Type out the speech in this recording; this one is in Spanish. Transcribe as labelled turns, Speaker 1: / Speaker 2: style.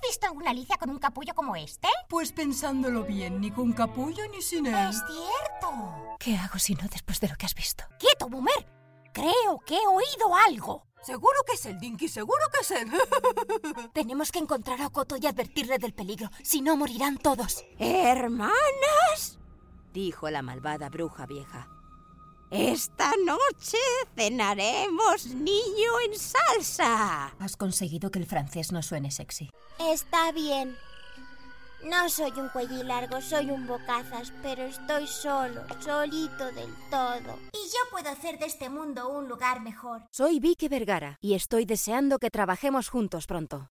Speaker 1: visto alguna Alicia con un capullo como este?
Speaker 2: Pues pensándolo bien, ni con capullo ni sin él.
Speaker 1: ¡Es cierto!
Speaker 3: ¿Qué hago si no después de lo que has visto?
Speaker 1: ¡Quieto, Boomer! Creo que he oído algo.
Speaker 2: Seguro que es él, Dinky, seguro que es él.
Speaker 3: Tenemos que encontrar a Okoto y advertirle del peligro, si no morirán todos.
Speaker 4: ¡Hermanas!, dijo la malvada bruja vieja. Esta noche cenaremos niño en salsa.
Speaker 3: Has conseguido que el francés no suene sexy.
Speaker 5: Está bien. No soy un cuello largo, soy un bocazas, pero estoy solo, solito del todo.
Speaker 1: Y yo puedo hacer de este mundo un lugar mejor.
Speaker 4: Soy Vicky Vergara y estoy deseando que trabajemos juntos pronto.